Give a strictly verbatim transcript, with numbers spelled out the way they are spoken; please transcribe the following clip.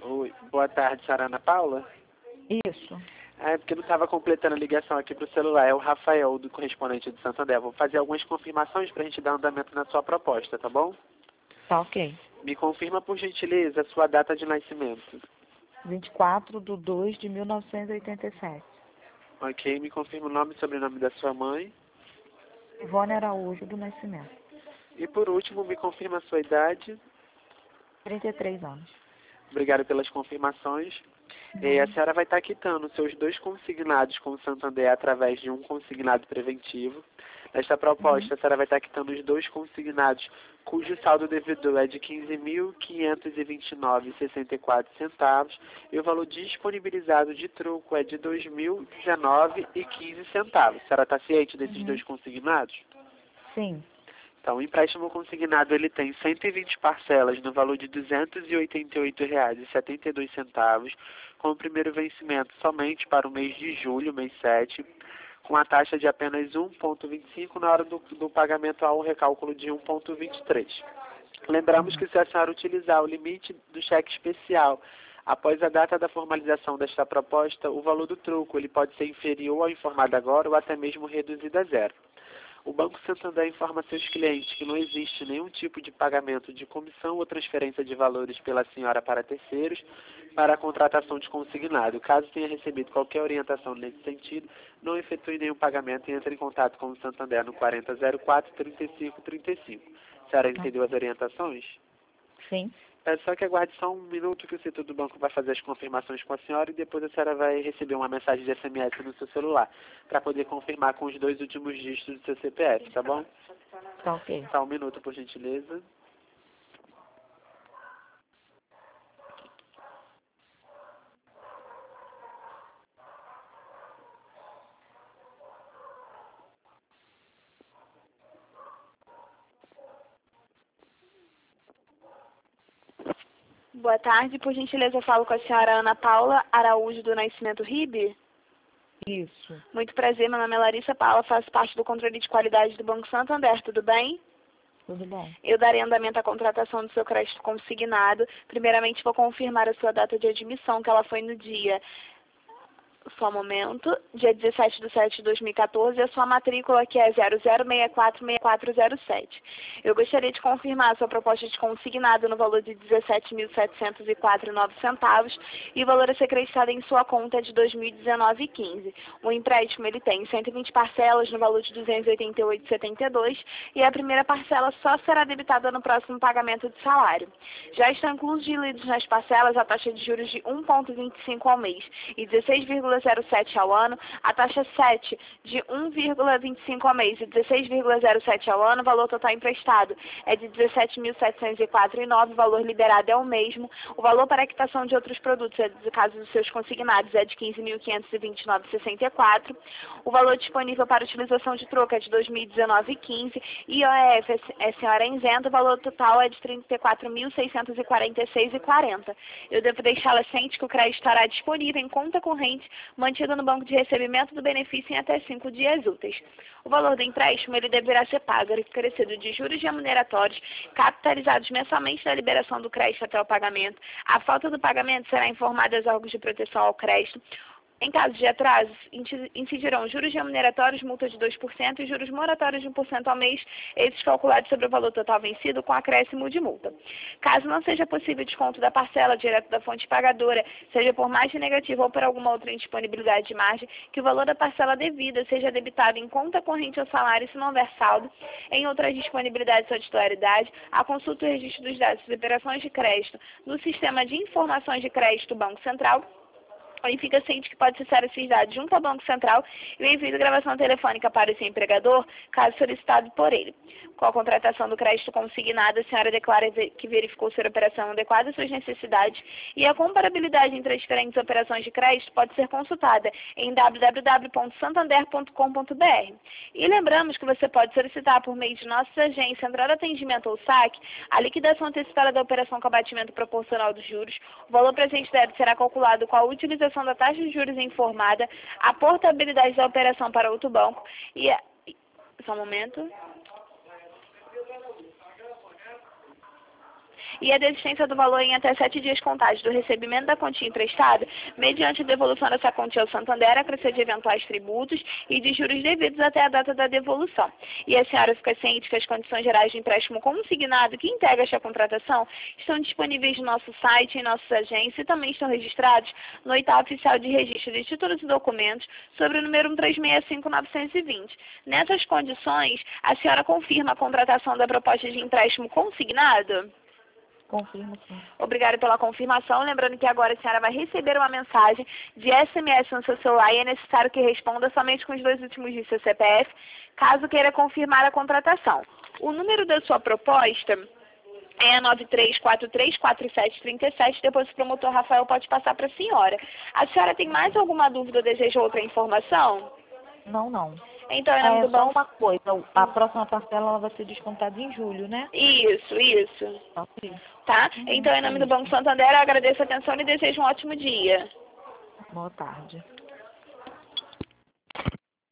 Oi, boa tarde, senhora Ana Paula. Isso. É porque não estava completando a ligação aqui para o celular. É o Rafael, do correspondente de Santander. Vou fazer algumas confirmações para a gente dar andamento na sua proposta, tá bom? Tá ok. Me confirma, por gentileza, a sua data de nascimento. vinte e quatro de dois de mil novecentos e oitenta e sete. Ok, me confirma o nome e sobrenome da sua mãe. Ivone Araújo do Nascimento. E por último, me confirma a sua idade. trinta e três anos. Obrigado pelas confirmações. E a senhora vai estar quitando seus dois consignados com o Santander através de um consignado preventivo. Nesta proposta, Uhum. a senhora vai estar quitando os dois consignados, cujo saldo devedor é de quinze mil quinhentos e vinte e nove reais e sessenta e quatro centavos e o valor disponibilizado de troco é de dois mil e dezenove reais e quinze centavos. A senhora está ciente desses Uhum. dois consignados? Sim. Então, o empréstimo consignado ele tem cento e vinte parcelas no valor de duzentos e oitenta e oito reais e setenta e dois centavos, com o primeiro vencimento somente para o mês de julho, mês sete, com a taxa de apenas um vírgula vinte e cinco na hora do, do pagamento ao recálculo de um vírgula vinte e três. Lembramos Uhum. que se a senhora utilizar o limite do cheque especial após a data da formalização desta proposta, o valor do troco ele pode ser inferior ao informado agora ou até mesmo reduzido a zero. O Banco Santander informa seus clientes que não existe nenhum tipo de pagamento de comissão ou transferência de valores pela senhora para terceiros para a contratação de consignado. Caso tenha recebido qualquer orientação nesse sentido, não efetue nenhum pagamento e entre em contato com o Santander no quarenta zero quatro, trinta e cinco trinta e cinco. A senhora entendeu as orientações? Sim. É só que aguarde só um minuto que o setor do banco vai fazer as confirmações com a senhora e depois a senhora vai receber uma mensagem de S M S no seu celular para poder confirmar com os dois últimos dígitos do seu C P F, tá bom? Tá ok. Só um minuto, por gentileza. Boa tarde, por gentileza eu falo com a senhora Ana Paula Araújo do Nascimento Ribe. Isso. Muito prazer, meu nome é Larissa Paula, faço parte do controle de qualidade do Banco Santander, tudo bem? Tudo bom. Eu darei andamento à contratação do seu crédito consignado. Primeiramente vou confirmar a sua data de admissão, que ela foi no dia... Só um momento, dia dezessete de setembro de dois mil e quatorze, e a sua matrícula que é zero zero seis quatro seis quatro zero sete. Eu gostaria de confirmar a sua proposta de consignado no valor de dezessete mil setecentos e quatro reais e nove centavos e o valor a ser acreditado em sua conta é de dois mil e dezenove reais e quinze centavos. O empréstimo ele tem cento e vinte parcelas no valor de duzentos e oitenta e oito reais e setenta e dois centavos e a primeira parcela só será debitada no próximo pagamento de salário. Já estão incluídos nas parcelas a taxa de juros de um vírgula vinte e cinco ao mês e dezesseis vírgula zero sete ao ano, a taxa sete de um vírgula vinte e cinco ao mês e dezesseis vírgula zero sete ao ano, o valor total emprestado é de dezessete mil setecentos e quatro reais e nove centavos, o valor liberado é o mesmo, o valor para a quitação de outros produtos, no caso dos seus consignados, é de quinze mil quinhentos e vinte e nove reais e sessenta e quatro centavos, o valor disponível para utilização de troca é de dois mil e dezenove reais e quinze centavos, e I O F é senhora isenta, o valor total é de trinta e quatro mil seiscentos e quarenta e seis reais e quarenta centavos. Eu devo deixá-la ciente que o crédito estará disponível em conta corrente mantido no banco de recebimento do benefício em até cinco dias úteis. O valor do empréstimo ele deverá ser pago acrescido de juros remuneratórios capitalizados mensalmente na liberação do crédito até o pagamento. A falta do pagamento será informada aos órgãos de proteção ao crédito. Em caso de atrasos, incidirão juros remuneratórios, multa de dois por cento e juros moratórios de um por cento ao mês, esses calculados sobre o valor total vencido com acréscimo de multa. Caso não seja possível desconto da parcela direto da fonte pagadora, seja por margem negativa ou por alguma outra indisponibilidade de margem, que o valor da parcela devida seja debitado em conta corrente ao salário se não houver saldo. Em outras disponibilidades ou titularidade, a consulta e registro dos dados das operações de crédito no Sistema de Informações de Crédito Banco Central, e fica ciente que pode acessar esses dados junto ao Banco Central e o envio de gravação telefônica para o seu empregador, caso solicitado por ele. Com a contratação do crédito consignado, a senhora declara que verificou ser operação adequada às suas necessidades e a comparabilidade entre as diferentes operações de crédito pode ser consultada em w w w ponto santander ponto com ponto b r. E lembramos que você pode solicitar por meio de nossas agências, Central de Atendimento ou saque, a liquidação antecipada da operação com abatimento proporcional dos juros. O valor presente deve será calculado com a utilização da taxa de juros informada, a portabilidade da operação para outro banco e a... Só um momento. e a desistência do valor em até sete dias contados do recebimento da quantia emprestada, mediante a devolução dessa quantia ao Santander, a crescer de eventuais tributos e de juros devidos até a data da devolução. E a senhora fica ciente que as condições gerais de empréstimo consignado que integra esta contratação estão disponíveis no nosso site, em nossas agências e também estão registrados no oitavo oficial de registro de títulos e documentos sobre o número um três seis cinco novecentos e vinte. Nessas condições, a senhora confirma a contratação da proposta de empréstimo consignado? Confirmo, sim. Obrigada pela confirmação. Lembrando que agora a senhora vai receber uma mensagem de S M S no seu celular e é necessário que responda somente com os dois últimos dígitos do seu C P F, caso queira confirmar a contratação. O número da sua proposta é nove três quatro três quatro sete três sete, depois o promotor Rafael pode passar para a senhora. A senhora tem mais alguma dúvida ou deseja outra informação? Não, não. Então, em Ah, nome é do só banco... uma coisa, a próxima parcela ela vai ser descontada em julho, né? Isso, isso. Ok. Tá? Uhum, Então, em nome do isso. Banco Santander, eu agradeço a atenção e desejo um ótimo dia. Boa tarde.